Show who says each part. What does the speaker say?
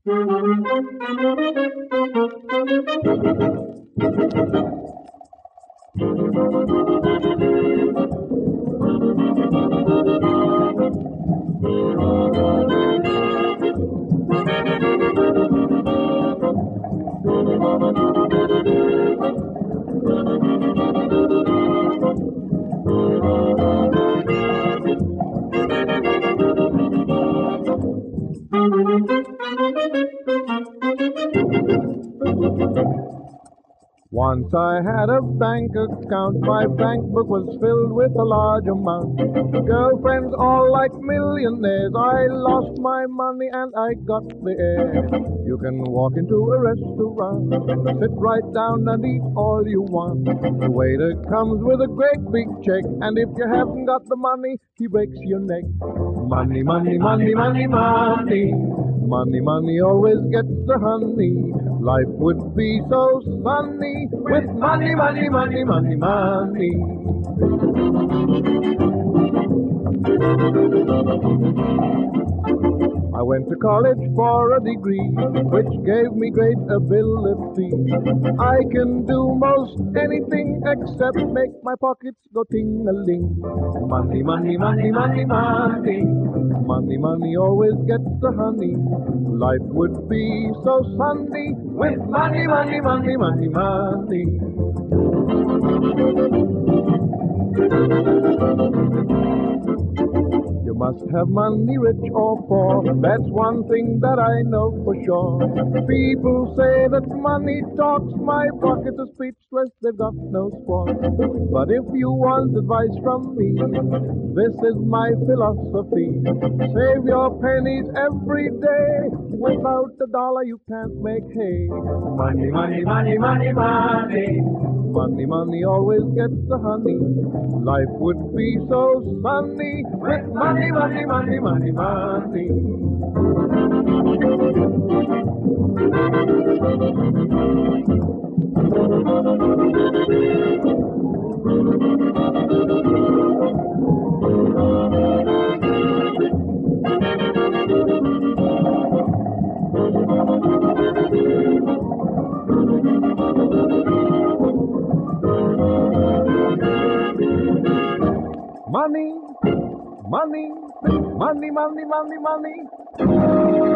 Speaker 1: Once I had a bank account, my bank book was filled with a large amount. Girlfriends all like millionaires, I lost my money and I got the air. You can walk into a restaurant, sit right down and eat all you want. The waiter comes with a great big check, and if you haven't got the money, he breaks your neck. Money, money, money, money, money. Money, money always gets the honey. Life would be so sunny with money, money, money, money, money. I went to college for a degree, which gave me great ability. I can do most anything except make my pockets go ting-a-ling. Money, money, money, money, money. Money, money always gets the honey. Life would be so sunny with money, money, money, money, money. You must have money, rich or poor. That's one thing that I know for sure. People say that money talks. My pockets are speechless, they've got no squawk. But if you want advice from me, this is my philosophy. Save your pennies every day. Without a dollar you can't make hay. Money, money, money, money, money. Money, money always gets the honey. Life would be so sunny with money, money, money, money, money. Money, money, money, money, money, money.